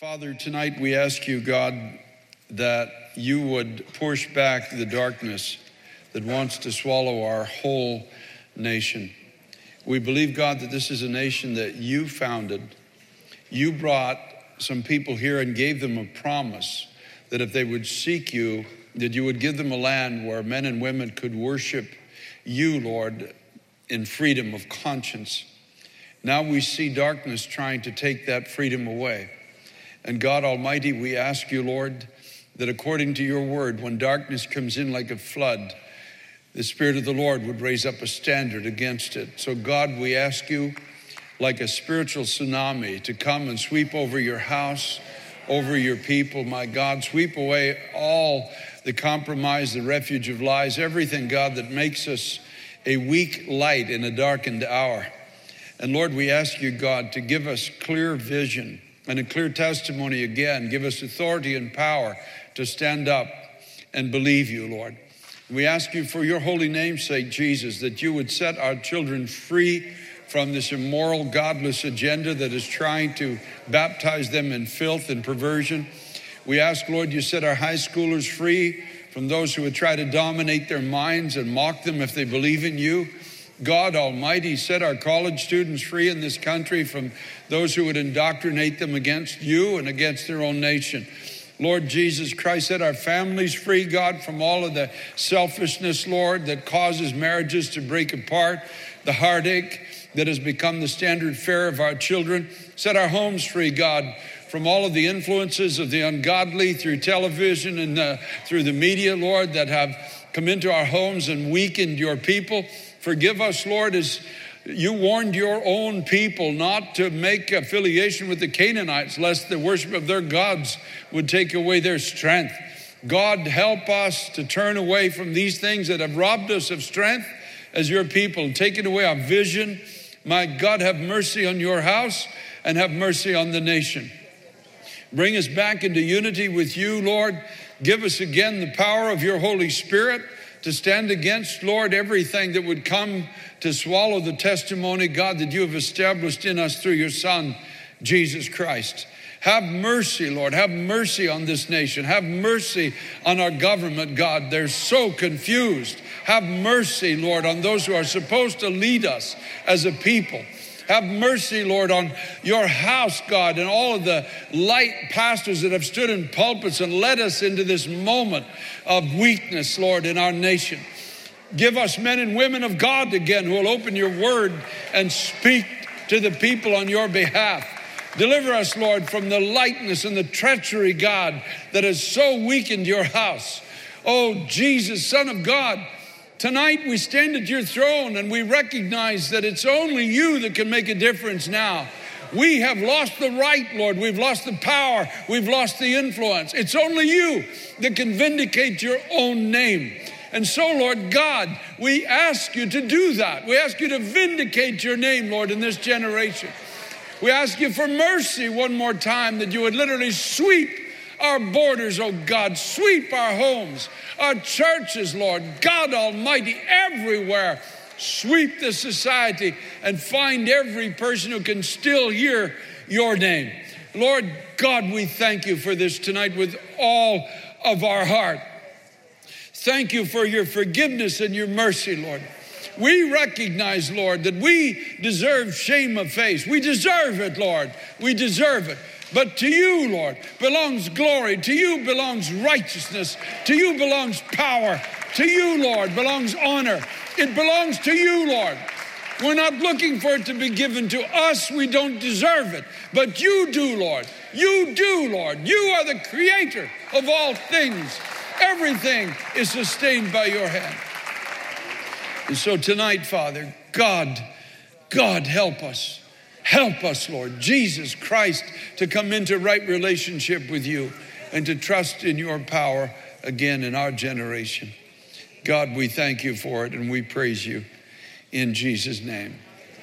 Father, tonight we ask you, God, that you would push back the darkness that wants to swallow our whole nation. We believe, God, that this is a nation that you founded. You brought some people here and gave them a promise that if they would seek you, that you would give them a land where men and women could worship you, Lord, in freedom of conscience. Now we see darkness trying to take that freedom away. And God Almighty, we ask you, Lord, that according to your word, when darkness comes in like a flood, the Spirit of the Lord would raise up a standard against it. So God, we ask you, like a spiritual tsunami, to come and sweep over your house, over your people, my God. Sweep away all the compromise, the refuge of lies, everything, God, that makes us a weak light in a darkened hour. And Lord, we ask you, God, to give us clear vision and a clear testimony again. Give us authority and power to stand up and believe you, Lord. We ask you for your holy name's sake, Jesus, that you would set our children free from this immoral, godless agenda that is trying to baptize them in filth and perversion. We ask, Lord, you set our high schoolers free from those who would try to dominate their minds and mock them if they believe in you. God Almighty, set our college students free in this country from those who would indoctrinate them against you and against their own nation. Lord Jesus Christ, set our families free, God, from all of the selfishness, Lord, that causes marriages to break apart, the heartache that has become the standard fare of our children. Set our homes free, God, from all of the influences of the ungodly through television and through the media, Lord, that have come into our homes and weakened your people. Forgive us, Lord, as you warned your own people not to make affiliation with the Canaanites, lest the worship of their gods would take away their strength. God, help us to turn away from these things that have robbed us of strength as your people, taken away our vision. My God, have mercy on your house and have mercy on the nation. Bring us back into unity with you, Lord. Give us again the power of your Holy Spirit to stand against, Lord, everything that would come to swallow the testimony, God, that you have established in us through your Son, Jesus Christ. Have mercy, Lord. Have mercy on this nation. Have mercy on our government, God. They're so confused. Have mercy, Lord, on those who are supposed to lead us as a people. Have mercy, Lord, on your house, God, and all of the light pastors that have stood in pulpits and led us into this moment of weakness, Lord, in our nation. Give us men and women of God again who will open your word and speak to the people on your behalf. Deliver us, Lord, from the lightness and the treachery, God, that has so weakened your house. Oh, Jesus, Son of God, tonight we stand at your throne and we recognize that it's only you that can make a difference now. We have lost the right, Lord. We've lost the power. We've lost the influence. It's only you that can vindicate your own name. And so, Lord God, we ask you to do that. We ask you to vindicate your name, Lord, in this generation. We ask you for mercy one more time, that you would literally sweep our borders, oh God, sweep our homes, our churches, Lord, God Almighty, everywhere. Sweep the society and find every person who can still hear your name. Lord God, we thank you for this tonight with all of our heart. Thank you for your forgiveness and your mercy, Lord. We recognize, Lord, that we deserve shame of face. We deserve it, Lord. We deserve it. But to you, Lord, belongs glory. To you belongs righteousness. To you belongs power. To you, Lord, belongs honor. It belongs to you, Lord. We're not looking for it to be given to us. We don't deserve it. But you do, Lord. You do, Lord. You are the creator of all things. Everything is sustained by your hand. And so tonight, Father, God, help us. Help us, Lord, Jesus Christ, to come into right relationship with you and to trust in your power again in our generation. God, we thank you for it and we praise you in Jesus' name.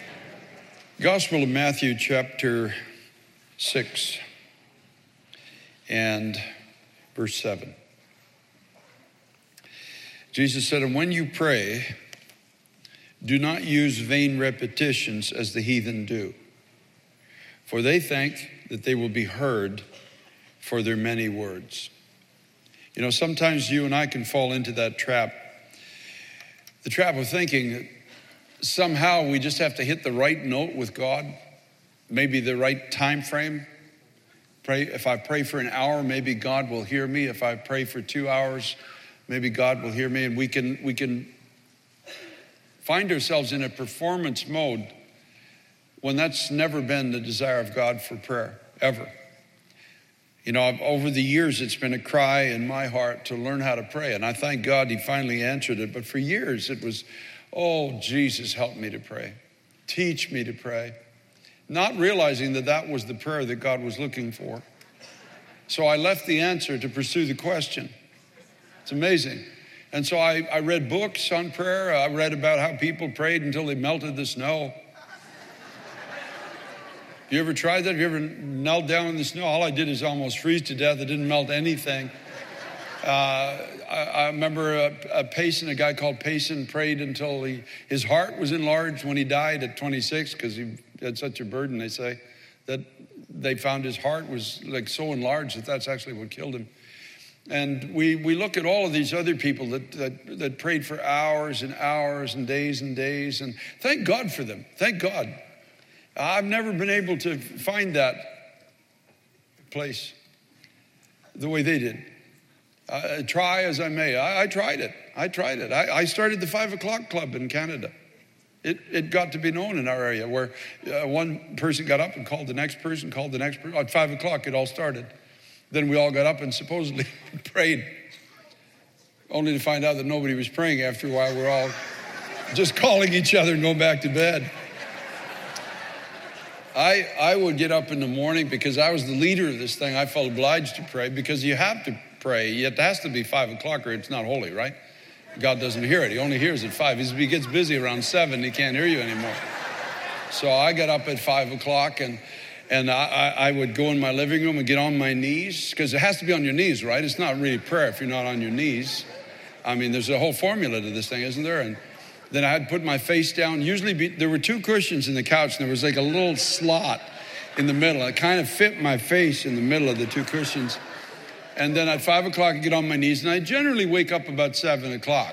Gospel of Matthew chapter 6 and verse 7. Jesus said, "And when you pray, do not use vain repetitions as the heathen do, for they think that they will be heard for their many words. You know, sometimes you and I can fall into that trap. The trap of thinking that somehow we just have to hit the right note with God, maybe the right time frame. If I pray for an hour, maybe God will hear me. If I pray for 2 hours, maybe God will hear me. And we can find ourselves in a performance mode when that's never been the desire of God for prayer, ever. You know, over the years, it's been a cry in my heart to learn how to pray. And I thank God he finally answered it. But for years, it was, oh, Jesus, help me to pray. Teach me to pray. Not realizing that that was the prayer that God was looking for. So I left the answer to pursue the question. It's amazing. And so I read books on prayer. I read about how people prayed until they melted the snow. You ever tried that? Have you ever knelt down in the snow? All I did is almost freeze to death. It didn't melt anything. I remember a guy called Payson prayed until his heart was enlarged when he died at 26 because he had such a burden, they say, that they found his heart was like so enlarged that that's actually what killed him. And we look at all of these other people that prayed for hours and hours and days, and thank God for them. Thank God. I've never been able to find that place the way they did. Try as I may. I tried it. I started the 5 o'clock club in Canada. It got to be known in our area where one person got up and called the next person, At 5 o'clock, it all started. Then we all got up and supposedly prayed, only to find out that nobody was praying after a while. We're all just calling each other and going back to bed. I would get up in the morning because I was the leader of this thing. I felt obliged to pray because you have to pray. It has to be 5 o'clock or it's not holy, right? God doesn't hear it. He only hears at 5. If he gets busy around 7, he can't hear you anymore. So I got up at 5 o'clock and I would go in my living room and get on my knees because it has to be on your knees, right? It's not really prayer if you're not on your knees. I mean, there's a whole formula to this thing, isn't there? And then I had put my face down. Usually there were 2 cushions in the couch and there was like a little slot in the middle. It kind of fit my face in the middle of the 2 cushions. And then at 5 o'clock, I get on my knees, and I generally wake up about 7 o'clock.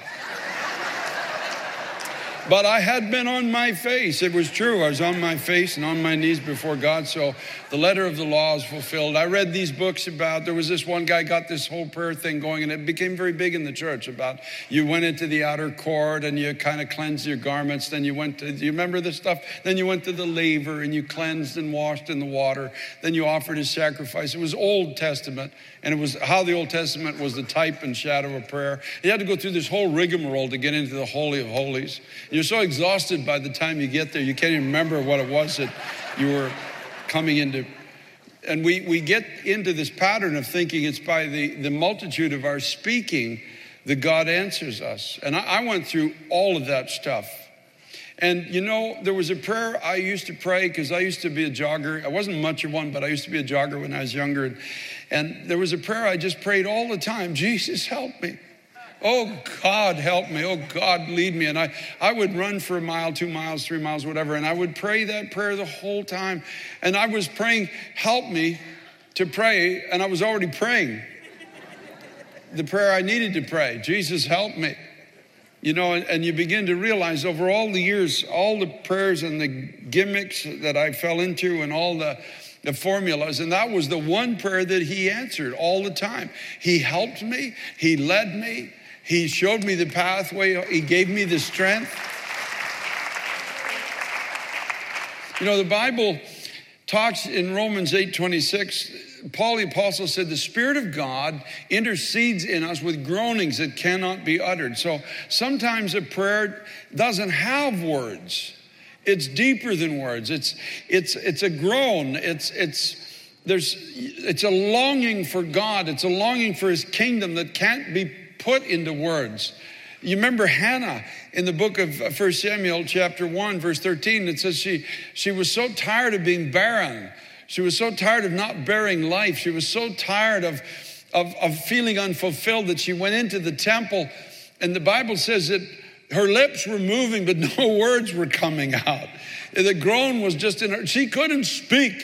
But I had been on my face. It was true. I was on my face and on my knees before God. So the letter of the law is fulfilled. I read these books about, there was this one guy got this whole prayer thing going, and it became very big in the church about you went into the outer court and you kind of cleansed your garments. Then you went to, do you remember this stuff? Then you went to the laver and you cleansed and washed in the water. Then you offered a sacrifice. It was Old Testament, and it was how the Old Testament was the type and shadow of prayer. You had to go through this whole rigmarole to get into the Holy of Holies. You're so exhausted by the time you get there, you can't even remember what it was that you were coming into. And we get into this pattern of thinking it's by the multitude of our speaking that God answers us. And I went through all of that stuff. And you know, there was a prayer I used to pray because I used to be a jogger. I wasn't much of one, but I used to be a jogger when I was younger. And there was a prayer I just prayed all the time. Jesus, help me. Oh, God, help me. Oh, God, lead me. And I would run for a mile, 2 miles, 3 miles, whatever. And I would pray that prayer the whole time. And I was praying, help me to pray. And I was already praying the prayer I needed to pray. Jesus, help me. You know, and you begin to realize over all the years, all the prayers and the gimmicks that I fell into and all the formulas. And that was the one prayer that he answered all the time. He helped me. He led me. He showed me the pathway. He gave me the strength. You know, the Bible talks in Romans 8:26, Paul the Apostle said, the Spirit of God intercedes in us with groanings that cannot be uttered. So sometimes a prayer doesn't have words. It's deeper than words. It's a groan. It's a longing for God. It's a longing for his kingdom that can't be put into words. You remember Hannah in the book of 1 Samuel chapter 1, verse 13. It says she was so tired of being barren. She was so tired of not bearing life. She was so tired of feeling unfulfilled that she went into the temple. And the Bible says that her lips were moving, but no words were coming out. The groan was just in her. She couldn't speak.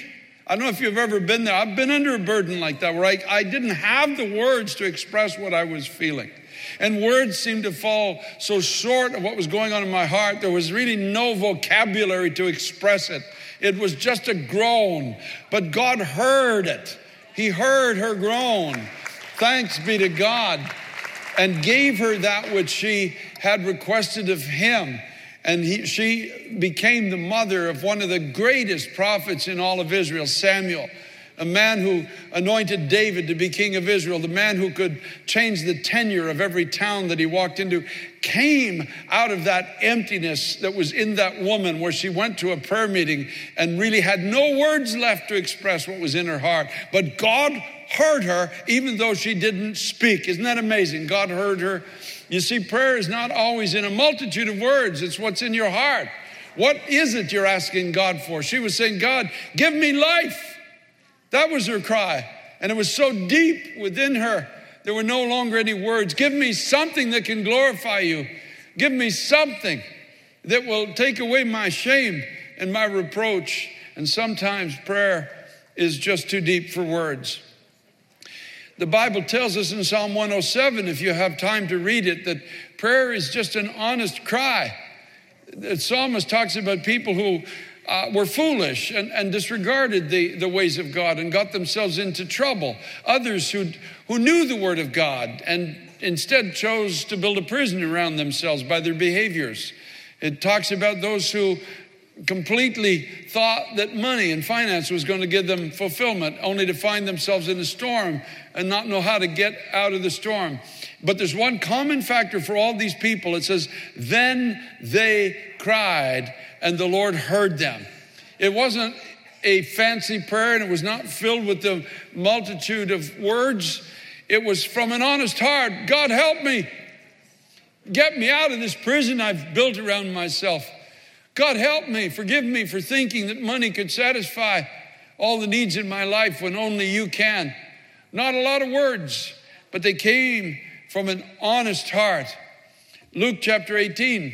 I don't know if you've ever been there. I've been under a burden like that where I didn't have the words to express what I was feeling. And words seemed to fall so short of what was going on in my heart. There was really no vocabulary to express it. It was just a groan. But God heard it. He heard her groan. Thanks be to God. And gave her that which she had requested of him. And she became the mother of one of the greatest prophets in all of Israel, Samuel, a man who anointed David to be king of Israel, the man who could change the tenure of every town that he walked into, came out of that emptiness that was in that woman where she went to a prayer meeting and really had no words left to express what was in her heart. But God heard her even though she didn't speak. Isn't that amazing? God heard her. You see, prayer is not always in a multitude of words. It's what's in your heart. What is it you're asking God for? She was saying, God, give me life. That was her cry. And it was so deep within her, there were no longer any words. Give me something that can glorify you. Give me something that will take away my shame and my reproach. And sometimes prayer is just too deep for words. The Bible tells us in Psalm 107, if you have time to read it, that prayer is just an honest cry. The psalmist talks about people who were foolish and disregarded the ways of God and got themselves into trouble. Others who knew the word of God and instead chose to build a prison around themselves by their behaviors. It talks about those who completely thought that money and finance was going to give them fulfillment, only to find themselves in a storm and not know how to get out of the storm. But there's one common factor for all these people. It says, then they cried and the Lord heard them. It wasn't a fancy prayer and it was not filled with the multitude of words. It was from an honest heart. God, help me. Get me out of this prison I've built around myself. God, help me. Forgive me for thinking that money could satisfy all the needs in my life when only you can. Not a lot of words, but they came from an honest heart. Luke chapter 18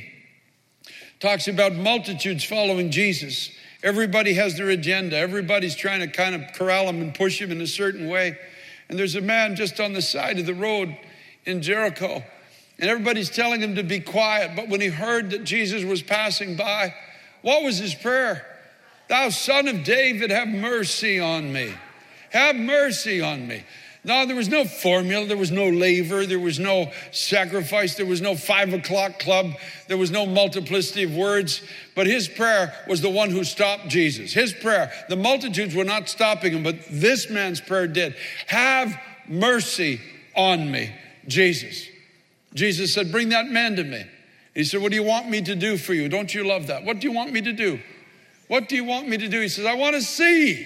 talks about multitudes following Jesus. Everybody has their agenda. Everybody's trying to kind of corral him and push him in a certain way. And there's a man just on the side of the road in Jericho. And everybody's telling him to be quiet. But when he heard that Jesus was passing by, what was his prayer? Thou Son of David, have mercy on me. Have mercy on me. No, there was no formula. There was no laver. There was no sacrifice. There was no 5 o'clock club. There was no multiplicity of words. But his prayer was the one who stopped Jesus. His prayer, the multitudes were not stopping him, but this man's prayer did. Have mercy on me, Jesus. Jesus said, bring that man to me. He said, what do you want me to do for you? Don't you love that? What do you want me to do? What do you want me to do? He says, I want to see.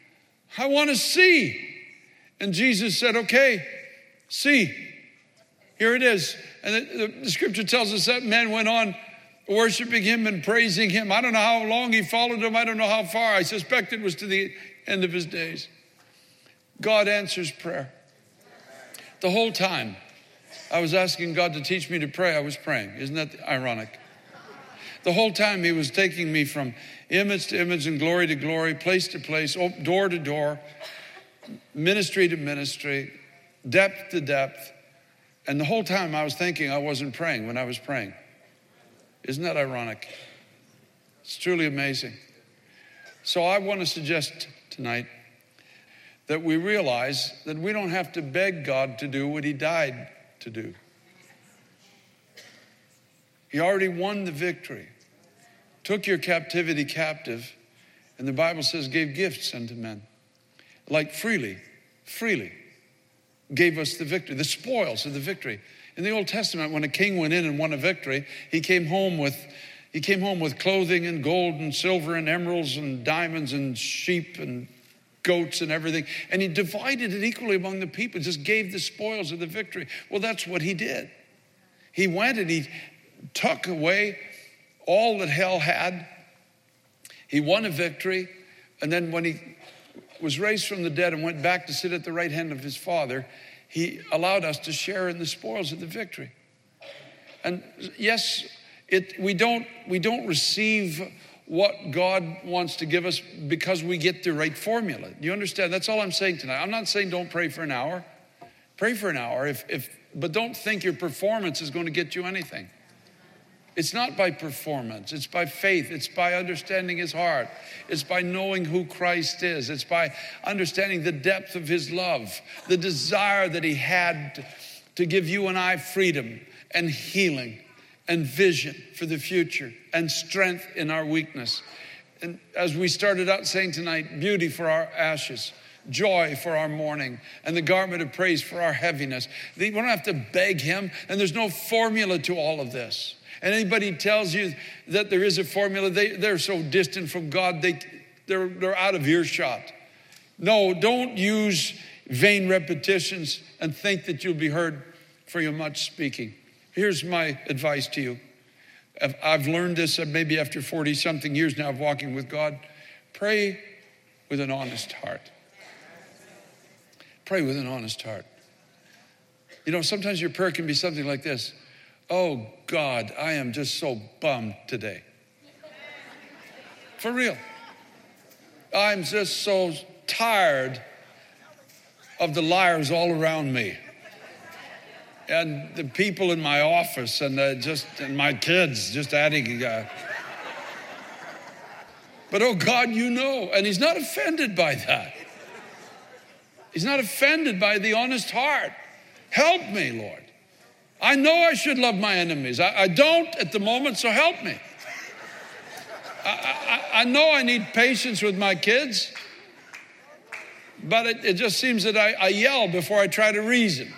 I want to see. And Jesus said, okay, see. Here it is. And the scripture tells us that man went on worshiping him and praising him. I don't know how long he followed him. I don't know how far. I suspect it was to the end of his days. God answers prayer. The whole time I was asking God to teach me to pray, I was praying. Isn't that ironic? The whole time he was taking me from image to image and glory to glory, place to place, door to door, ministry to ministry, depth to depth. And the whole time I was thinking I wasn't praying when I was praying. Isn't that ironic? It's truly amazing. So I want to suggest tonight that we realize that we don't have to beg God to do what he died to do. He already won the victory, took your captivity captive, and the Bible says gave gifts unto men. Like freely gave us the victory, the spoils of the victory. In the Old Testament, when a king went in and won a victory, he came home with clothing and gold and silver and emeralds and diamonds and sheep and goats and everything. And he divided it equally among the people, just gave the spoils of the victory. Well, that's what he did. He went and he took away all that hell had. He won a victory. And then when he was raised from the dead and went back to sit at the right hand of his Father, he allowed us to share in the spoils of the victory. And yes, we don't receive what God wants to give us because we get the right formula. Do you understand? That's all I'm saying tonight. I'm not saying don't pray for an hour. Pray for an hour, but don't think your performance is going to get you anything. It's not by performance. It's by faith. It's by understanding his heart. It's by knowing who Christ is. It's by understanding the depth of his love, the desire that he had to give you and I freedom and healing and vision for the future and strength in our weakness. And as we started out saying tonight, beauty for our ashes, joy for our mourning, and the garment of praise for our heaviness. We don't have to beg him, and there's no formula to all of this. And anybody tells you that there is a formula, they're so distant from God, they're out of earshot. No, don't use vain repetitions and think that you'll be heard for your much speaking. Here's my advice to you. I've learned this maybe after 40-something years now of walking with God. Pray with an honest heart. Pray with an honest heart. You know, sometimes your prayer can be something like this. Oh, God, I am just so bummed today. For real. I'm just so tired of the liars all around me. And the people in my office and my kids just adding. But oh God, you know. And he's not offended by that. He's not offended by the honest heart. Help me, Lord. I know I should love my enemies. I don't at the moment, so help me. I know I need patience with my kids, but it just seems that I yell before I try to reason.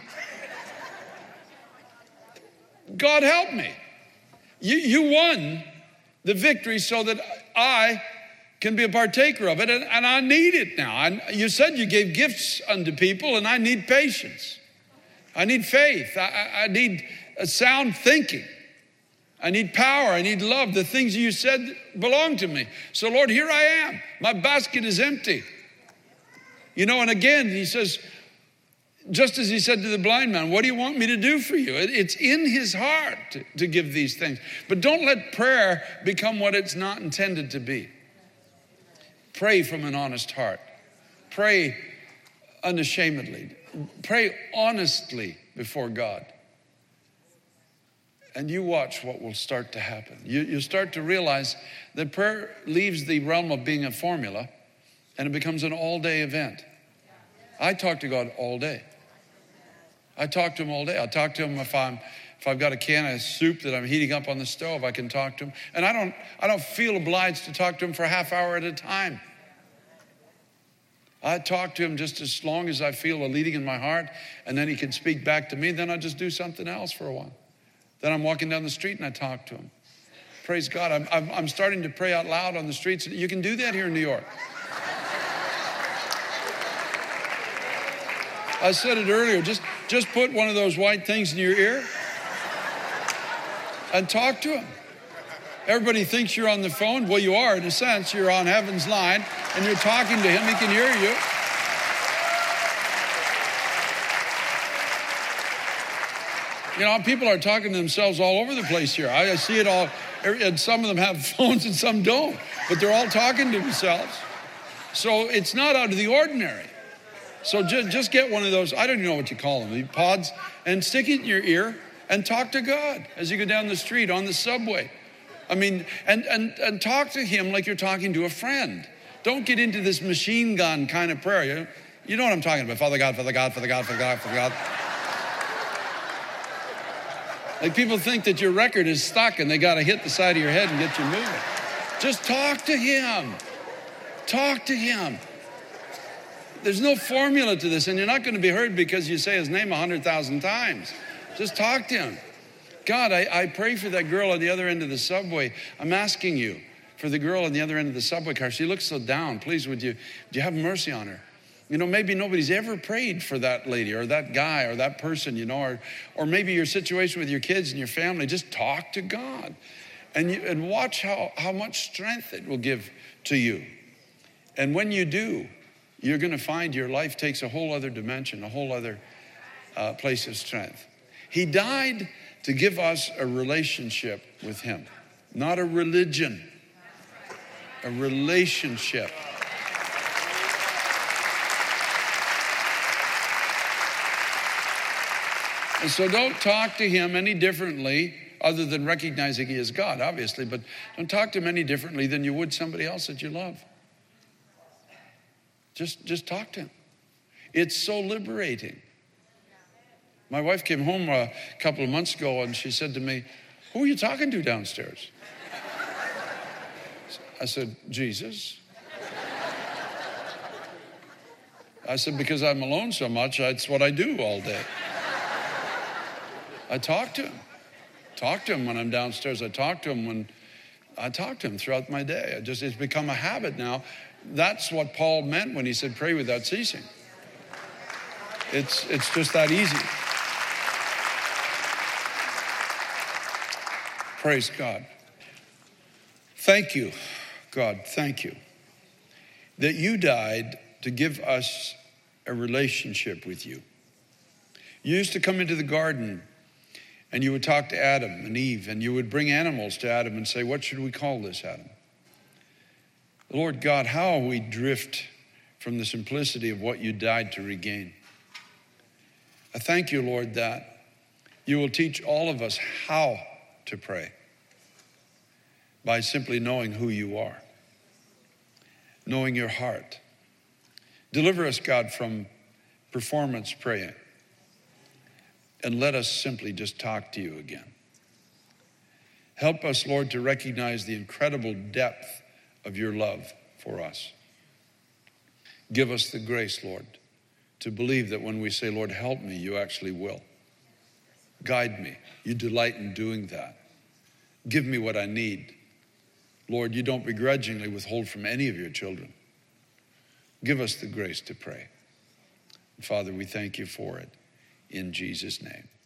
God help me. You won the victory so that I can be a partaker of it, and I need it now. You said you gave gifts unto people, and I need patience. I need faith. I need a sound thinking. I need power. I need love. The things you said belong to me. So, Lord, here I am. My basket is empty. You know, and again, he says, just as he said to the blind man, what do you want me to do for you? It's in his heart to give these things. But don't let prayer become what it's not intended to be. Pray from an honest heart. Pray unashamedly. Pray honestly before God. And you watch what will start to happen. You start to realize that prayer leaves the realm of being a formula and it becomes an all-day event. I talk to God all day. I talk to him all day. I talk to him if I've got a can of soup that I'm heating up on the stove, I can talk to him. And I don't feel obliged to talk to him for a half hour at a time. I talk to him just as long as I feel a leading in my heart, and then he can speak back to me. Then I just do something else for a while. Then I'm walking down the street and I talk to him. Praise God. I'm starting to pray out loud on the streets. You can do that here in New York. I said it earlier, just put one of those white things in your ear and talk to him. Everybody thinks you're on the phone. Well, you are in a sense. You're on heaven's line and you're talking to him. He can hear you. You know, people are talking to themselves all over the place here. I see it all, and some of them have phones and some don't, but they're all talking to themselves. So it's not out of the ordinary. So just get one of those, I don't even know what you call them, the pods, and stick it in your ear and talk to God as you go down the street, on the subway. I mean, and talk to him like you're talking to a friend. Don't get into this machine gun kind of prayer. You know what I'm talking about. Father God, Father God, Father God, Father God, Father God. Like people think that your record is stuck and they got to hit the side of your head and get you moving. Just talk to him. Talk to him. There's no formula to this, and you're not going to be heard because you say his name 100,000 times. Just talk to him. God, I pray for that girl on the other end of the subway. I'm asking you for the girl on the other end of the subway car. She looks so down. Please, would you have mercy on her? You know, maybe nobody's ever prayed for that lady or that guy or that person, you know, or maybe your situation with your kids and your family. Just talk to God and watch how much strength it will give to you. And when you do, you're going to find your life takes a whole other dimension, a whole other place of strength. He died to give us a relationship with him, not a religion. A relationship. And so don't talk to him any differently, other than recognizing he is God, obviously, but don't talk to him any differently than you would somebody else that you love. Just talk to him. It's so liberating. My wife came home a couple of months ago and she said to me, "Who are you talking to downstairs?" I said, "Jesus." I said, "Because I'm alone so much, that's what I do all day." I talk to him. Talk to him when I'm downstairs. I talk to him throughout my day. It's become a habit now. That's what Paul meant when he said, "Pray without ceasing." It's just that easy. Praise God. Thank you, God, thank you that you died to give us a relationship with you. You used to come into the garden and you would talk to Adam and Eve, and you would bring animals to Adam and say, "What should we call this, Adam?" Lord God, how we drift from the simplicity of what you died to regain. I thank you, Lord, that you will teach all of us how to pray by simply knowing who you are, knowing your heart. Deliver us, God, from performance praying, and let us simply just talk to you again. Help us, Lord, to recognize the incredible depth of your love for us. Give us the grace, Lord, to believe that when we say, "Lord, help me," you actually will. Guide me. You delight in doing that. Give me what I need. Lord, you don't begrudgingly withhold from any of your children. Give us the grace to pray. Father, we thank you for it in Jesus' name.